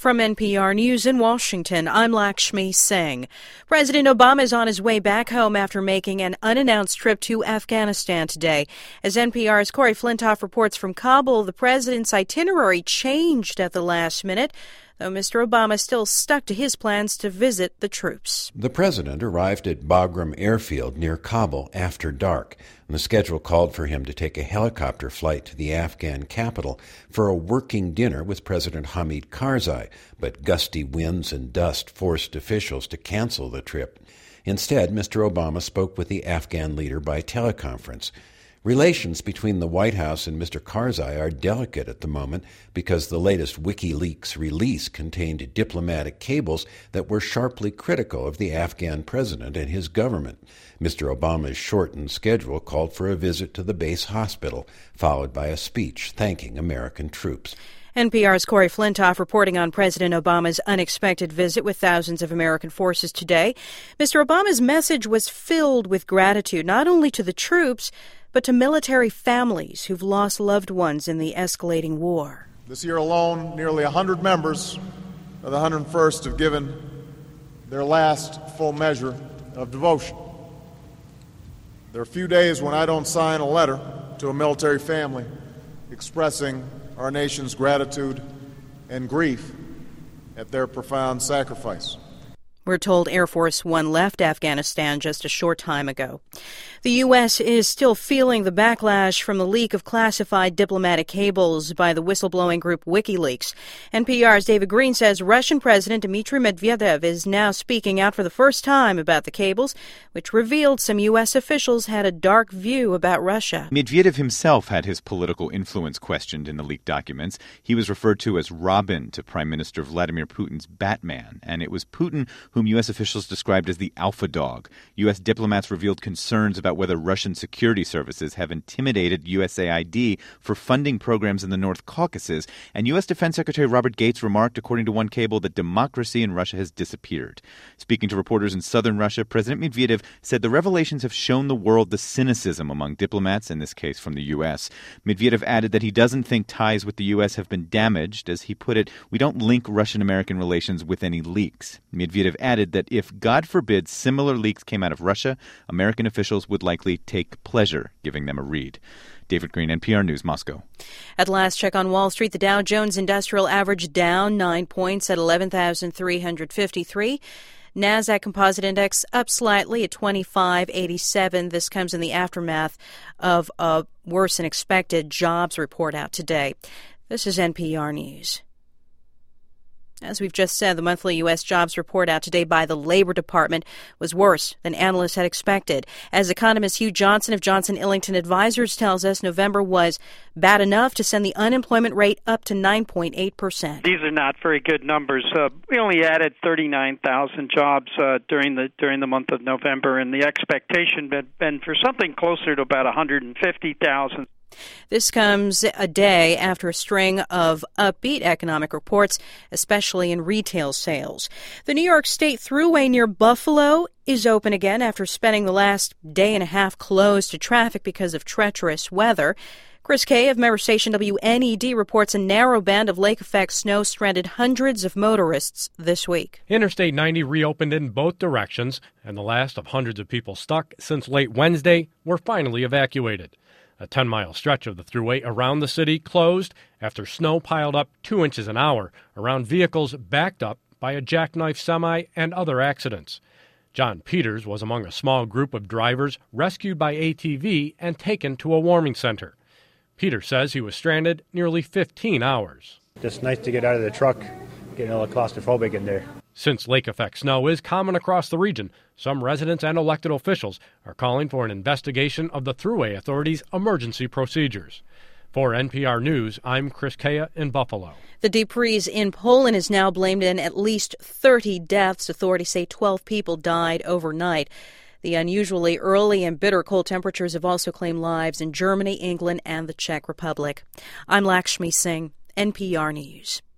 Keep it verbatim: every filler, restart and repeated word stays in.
From N P R News in Washington, I'm Lakshmi Singh. President Obama is on his way back home after making an unannounced trip to Afghanistan today. As N P R's Corey Flintoff reports from Kabul, the president's itinerary changed at the last minute, though Mister Obama still stuck to his plans to visit the troops. The president arrived at Bagram Airfield near Kabul after dark, and the schedule called for him to take a helicopter flight to the Afghan capital for a working dinner with President Hamid Karzai, but gusty winds and dust forced officials to cancel the trip. Instead, Mister Obama spoke with the Afghan leader by teleconference. Relations between the White House and Mister Karzai are delicate at the moment because the latest WikiLeaks release contained diplomatic cables that were sharply critical of the Afghan president and his government. Mister Obama's shortened schedule called for a visit to the base hospital, followed by a speech thanking American troops. N P R's Corey Flintoff reporting on President Obama's unexpected visit with thousands of American forces today. Mister Obama's message was filled with gratitude not only to the troops, but to military families who've lost loved ones in the escalating war. This year alone, nearly one hundred members of the one hundred first have given their last full measure of devotion. There are few days when I don't sign a letter to a military family expressing our nation's gratitude and grief at their profound sacrifice. We're told Air Force One left Afghanistan just a short time ago. The U S is still feeling the backlash from the leak of classified diplomatic cables by the whistleblowing group WikiLeaks. N P R's David Green says Russian President Dmitry Medvedev is now speaking out for the first time about the cables, which revealed some U S officials had a dark view about Russia. Medvedev himself had his political influence questioned in the leaked documents. He was referred to as Robin to Prime Minister Vladimir Putin's Batman, and it was Putin whom U S officials described as the alpha dog. U S diplomats revealed concerns about whether Russian security services have intimidated U S A I D for funding programs in the North Caucasus, and U S Defense Secretary Robert Gates remarked, according to one cable, that democracy in Russia has disappeared. Speaking to reporters in southern Russia, President Medvedev said the revelations have shown the world the cynicism among diplomats, in this case from the U S. Medvedev added that he doesn't think ties with the U S have been damaged. As he put it, we don't link Russian-American relations with any leaks. Medvedev added that if, God forbid, similar leaks came out of Russia, American officials would likely take pleasure giving them a read. David Green, N P R News, Moscow. At last check on Wall Street, the Dow Jones Industrial Average down nine points at eleven thousand three hundred fifty-three. NASDAQ Composite Index up slightly at twenty-five eighty-seven. This comes in the aftermath of a worse than expected jobs report out today. This is N P R News. As we've just said, the monthly U S jobs report out today by the Labor Department was worse than analysts had expected. As economist Hugh Johnson of Johnson Illington Advisors tells us, November was bad enough to send the unemployment rate up to nine point eight percent. These are not very good numbers. Uh, we only added thirty-nine thousand jobs uh, during the during the month of November, and the expectation had been for something closer to about one hundred fifty thousand. This comes a day after a string of upbeat economic reports, especially in retail sales. The New York State Thruway near Buffalo is open again after spending the last day and a half closed to traffic because of treacherous weather. Chris Kay of member station W N E D reports a narrow band of lake-effect snow stranded hundreds of motorists this week. Interstate ninety reopened in both directions, and the last of hundreds of people stuck since late Wednesday were finally evacuated. A ten-mile stretch of the thruway around the city closed after snow piled up two inches an hour around vehicles backed up by a jackknife semi and other accidents. John Peters was among a small group of drivers rescued by A T V and taken to a warming center. Peters says he was stranded nearly fifteen hours. Just nice to get out of the truck, getting a little claustrophobic in there. Since lake-effect snow is common across the region, some residents and elected officials are calling for an investigation of the Thruway Authority's emergency procedures. For N P R News, I'm Chris Kaya in Buffalo. The deep freeze in Poland is now blamed in at least thirty deaths. Authorities say twelve people died overnight. The unusually early and bitter cold temperatures have also claimed lives in Germany, England, and the Czech Republic. I'm Lakshmi Singh, N P R News.